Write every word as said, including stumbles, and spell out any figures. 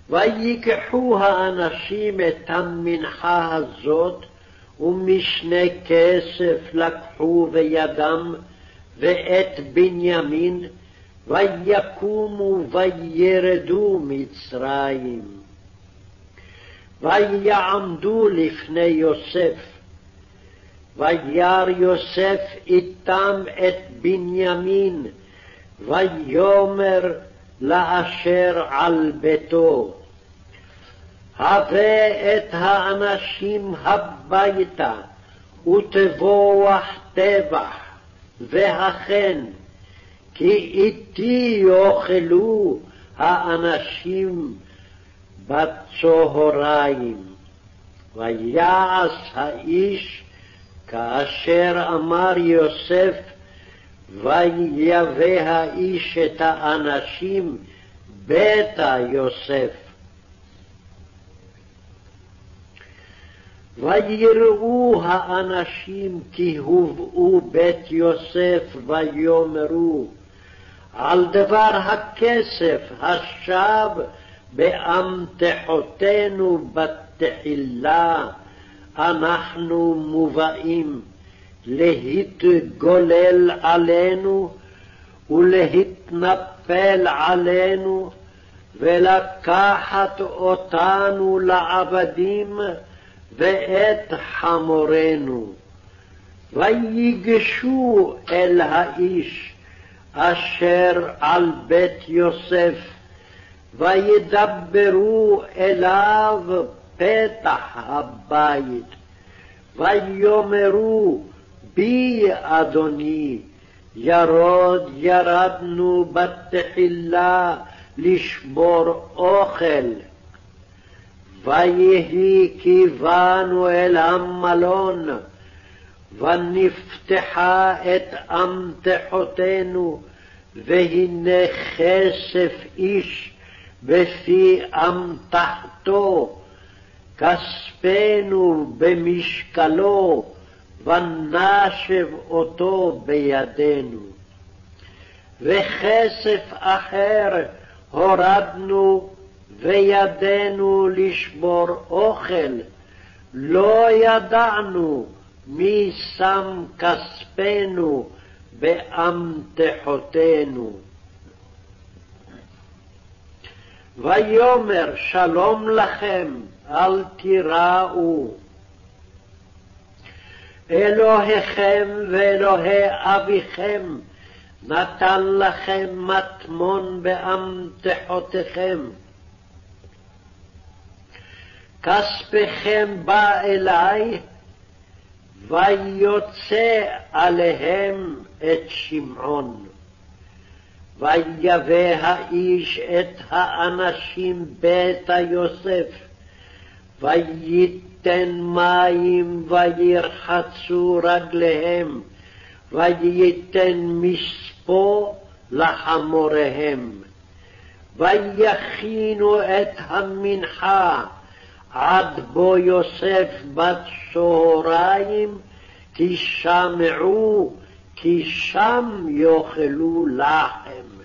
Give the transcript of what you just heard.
ויקחו האנשים את המנחה הזאת, ומשנה כסף לקחו בידם, ואת בנימין, ויקומו וירדו מצרים. ויעמדו לפני יוסף, וירא יוסף איתם את בנימין, ויאמר לאשר על ביתו, הבא את האנשים הביתה, ותבוח טבח, והכן, כי איתי יאכלו האנשים בצהריים. ויעש האיש כאשר אמר יוסף, ויבא האיש את האנשים ביתה יוסף. ויראו האנשים כי הובאו בית יוסף, ויאמרו, על דבר הכסף השב באמתחותינו בתחילה אנחנו מובאים להתגולל עלינו ולהתנפל עלינו ולקחת אותנו לעבדים ואת חמורנו. ויגשו אל האיש אשר על בית יוסף, וידברו אליו פתח הבית, ויאמרו, בי אדוני, ירוד ירדנו בתחילה לשבור אוכל. ויהי כי באנו אל המלון, ונפתחה את אמתחותינו, והנה כסף איש בפי אמתחתו, כספנו במשקלו, ונשב אותו בידינו. וכסף אחר הורדנו וידנו לשבור אוכל, לא ידענו מי שם כספנו באמתחותינו. ויאמר, שלום לכם, אל תיראו. אלוהיכם ואלוהי אביכם נתן לכם מטמון באמתחותיכם. כספכם בא אלי, ויוצא עליהם את שמעון. ויבא האיש את האנשים ביתה יוסף, וייתן מים וירחצו רגליהם, וייתן מספו לחמוריהם. ויכינו את המנחה עד בו יוסף בצהריים, כי שמעו כי שם יאכלו לחם.